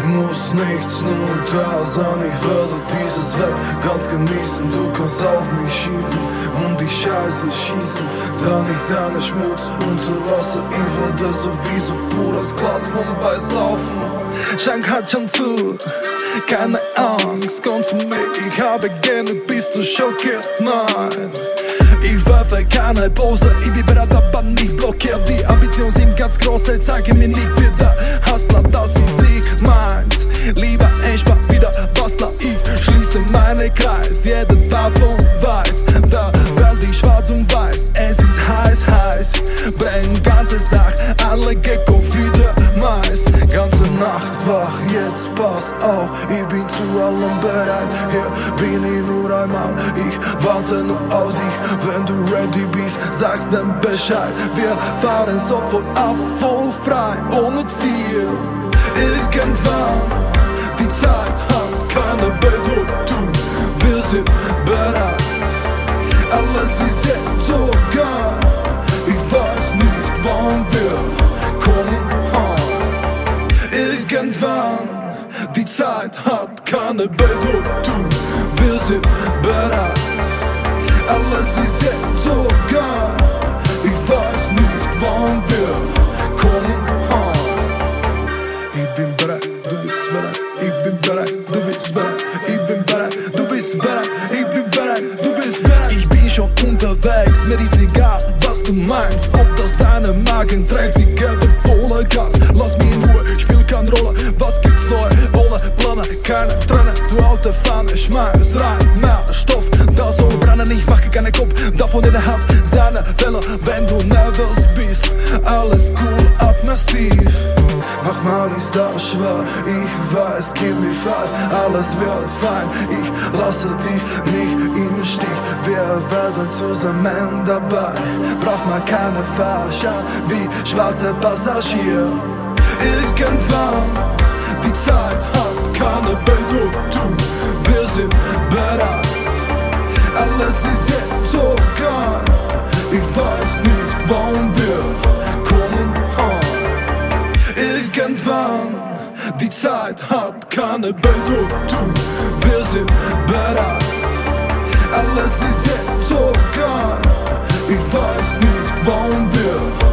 muss nichts nur da sein, ich werde dieses Werk ganz genießen. Du kannst auf mich schiefen und die Scheiße schießen, da nicht deine Schmutz unterlasse. Ich werde sowieso pures Glas vom Beisaufen. Schank hat schon zu, keine Angst, komm zu mir, ich habe gerne, bist du schockiert? Nein, ich werfe keine Pose, ich bin bereit, aber nicht blockiert. Die Ambitionen sind ganz groß, zeige mir nicht wieder Hustler, das ist nicht meins. Lieber entspannt wieder Bastler, ich schließe meinen Kreis. Jeder davon weiß, der Welt ist schwarz und weiß. Es ist heiß, heiß, brennt ganzes Tag, alle Gecko für den Mais. Ganze Nacht wach, jetzt pass auf, ich bin zu allem bereit. Hier bin ich nur einmal, ich warte nur auf dich. Wenn du ready bist, sagst dann Bescheid. Wir fahren sofort ab, voll frei, ohne Ziel. Irgendwann, die Zeit hat keine Bedeutung. Wir sind bereit, alles ist jetzt so geil. Ich weiß nicht, wann wir kommen heim. Irgendwann, die Zeit hat keine Bedeutung. Wir sind bereit, alles ist jetzt so geil. Ich weiß nicht, wann wir kommen heim. Ich bin bereit, du bist bereit. Ich bin bereit, du bist bereit. Ich bin bereit, du bist bereit. Ich bin bereit, du bist bereit. Ich bin schon unterwegs, mir ist egal, was du meinst. Ob das deine Magen trägt, sie geben voller Gas. Lass mich in Ruhe, spiel keine Rolle. Was gibt's neu? Ohne Pläne, keine Tränen. Du alte Pfanne, schmeiß rein mehr Stoff. Das soll brennen, ich mache keinen Kopf davon in der Hand. Seine Fälle, wenn du nervös bist. Alles cool, atmosphärisch. Manchmal ist das schwer, ich weiß, gib mir Fight, alles wird fein. Ich lasse dich nicht im Stich, wir werden zusammen dabei. Braucht man keine Fahrschein, wie schwarze Passagier. Irgendwann, die Zeit hat keine Bedeutung. Wir sind bereit, alles ist jetzt so geil. Ich weiß nicht, wann wir kommen heim. Irgendwann, die Zeit hat keine Bedeutung. Wir sind bereit, alles ist jetzt so geil. Ich weiß nicht, wann wir